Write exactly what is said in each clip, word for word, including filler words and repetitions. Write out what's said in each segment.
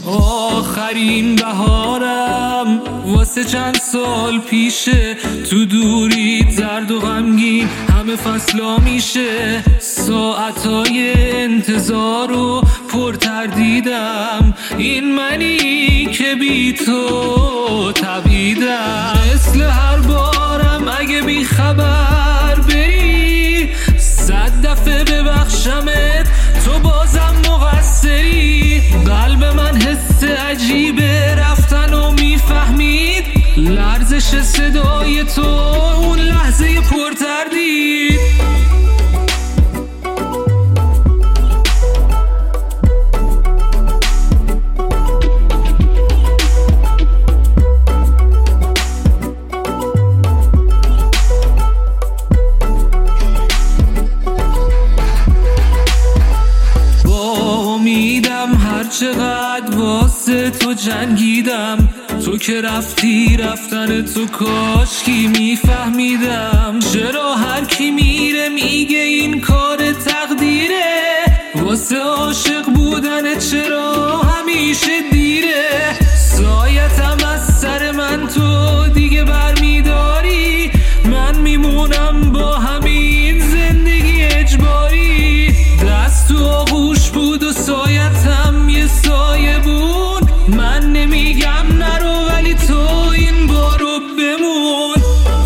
آخرین بهارم واسه چند سال پیشه، تو دوری زرد و غمگین همه فصلا میشه. ساعتای انتظار و پر تردیدم، این منی که بی تو تبیدم. مثل هر بارم اگه بی خبر بری، صد دفعه ببخشمت تو بازم مقصری. قلب من حس عجیبه رفتن و میفهمید، لرزش صدای تو اون لحظه پر تردید. چقدر واسه تو جنگیدم، تو که رفتی رفتن تو کاشکی میفهمیدم. چرا هر کی میره میگه این کار تقدیره، واسه عاشق بودن چرا همیشه دیره. سایتم از سر من تو دیگه برمیداری، من میمونم با همین زندگی اجباری. دست تو آغوش بود و سایتم یه سایه بود، من نمیگم نرو ولی تو این بارو بمون.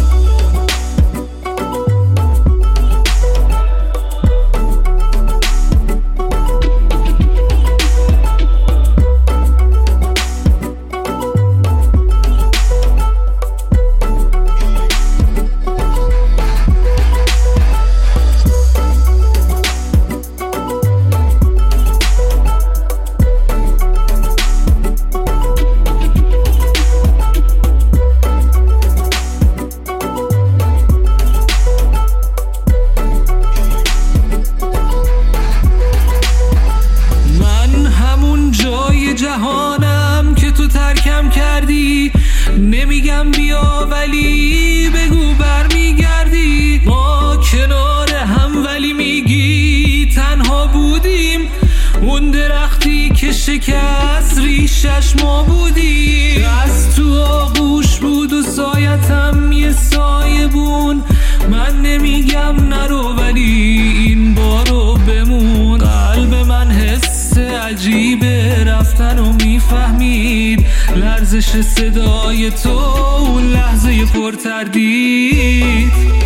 جهانم که تو ترکم کردی، نمیگم بیا ولی بگو برمیگردی. ما کنار هم ولی میگی تنها بودیم، اون درختی که شکست ریشش ما بودیم. از تو آغوش بود و سایتم یه سایه بون، من نمیگم نرو ولی این بارو بمون. قلب من حس عجیبه رفتن و میفهمید، لرزش صدای تو اون لحظه پر تردید.